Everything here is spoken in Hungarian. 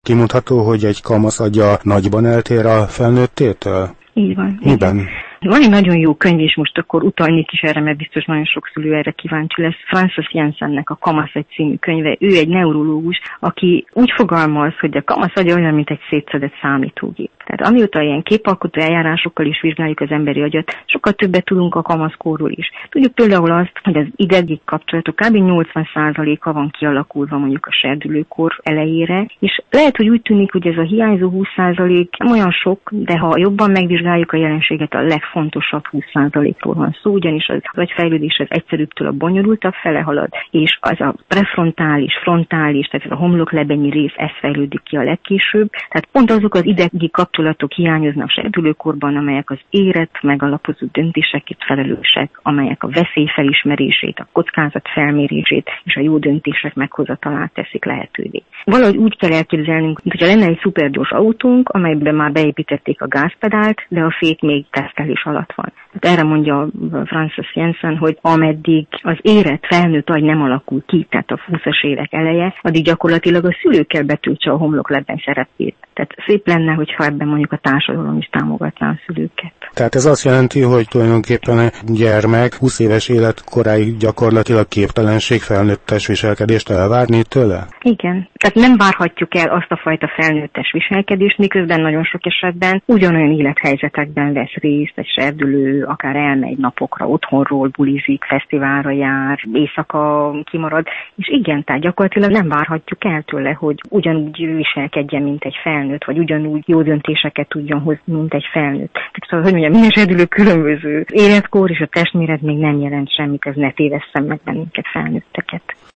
Kimondható, hogy egy kamasz agya nagyban eltér a felnőttétől? Így van. Miben? Igen. Van egy nagyon jó könyv, és most akkor utalnék is erre, mert biztos nagyon sok szülő erre kíváncsi lesz. Frances Jensennek a Kamasz egy című könyve. Ő egy neurológus, aki úgy fogalmaz, hogy a kamasz agya olyan, mint egy szétszedett számítógép. Tehát amióta ilyen képalkotó eljárásokkal is vizsgáljuk az emberi agyat, sokkal többet tudunk a kamaszkorról is. Tudjuk például azt, hogy az idegi kapcsolatok kb. 80%-a van kialakulva mondjuk a serdülőkor elejére, és lehet, hogy úgy tűnik, hogy ez a hiányzó 20% nem olyan sok, de ha jobban megvizsgáljuk a jelenséget, a legfontosabb 20%-ról van szó, ugyanis az agyfejlődés az egyszerűbbtől a bonyolultabb fele halad, és az a prefrontális, frontális, tehát ez a homloklebenyi rész, ez fejlődik ki a legkésőbb. Tehát pont azok az idegi kapcsolatok hiányoznak serdülőkorban, amelyek az érett, megalapozó döntéseket felelősek, amelyek a veszély felismerését, a kockázat felmérését és a jó döntések meghozatalát teszik lehetővé. Valahogy úgy kell elképzelnünk, mintha lenne egy szupergyors autónk, amelyben már beépítették a gázpedált, de a fék még tesztelés alatt van. Tehát erre mondja Frances Jensen, hogy ameddig az érett felnőtt agy nem alakul ki, tehát a 20-as évek eleje, addig gyakorlatilag a szülőkkel betöltse a homloklebben szerepét. Tehát szép lenne, hogyha ebben mondjuk a társadalom is támogatná a szülőket. Tehát ez azt jelenti, hogy tulajdonképpen a gyermek 20 éves életkoráig gyakorlatilag képtelenség felnőttes viselkedést elvárni tőle? Igen. Tehát nem várhatjuk el azt a fajta felnőttes viselkedést, miközben nagyon sok esetben ugyanolyan élethelyzetekben vesz részt, egy serdülő, akár elmegy napokra otthonról, bulizik, fesztiválra jár, éjszaka kimarad, és igen, tehát gyakorlatilag nem várhatjuk el tőle, hogy ugyanúgy viselkedjen, mint egy felnőtt, vagy ugyanúgy jó döntéseket tudjon hozni, mint egy felnőtt. Tehát szóval, hogy mondjam, minden serdülő különböző. Életkor és a testméret még nem jelent semmit, ez ne tévesszem meg bennünket, felnőtteket.